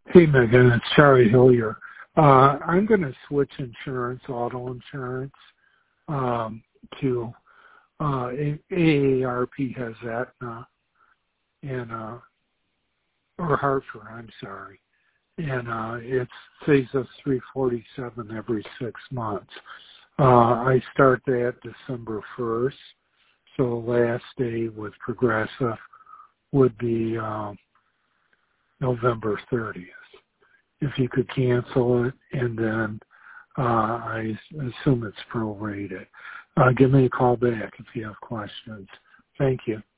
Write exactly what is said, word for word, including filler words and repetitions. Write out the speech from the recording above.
Hey, Megan, it's Charlie Hillier. Uh, I'm going to switch insurance, auto insurance, um, to uh, A A R P has Aetna and uh, or Hartford. I'm sorry, and uh, it saves us three forty-seven every six months. Uh, I start that December first, so the last day with Progressive would be uh, November thirtieth. If you could cancel it, and then uh, I assume it's prorated. Uh, give me a call back if you have questions. Thank you.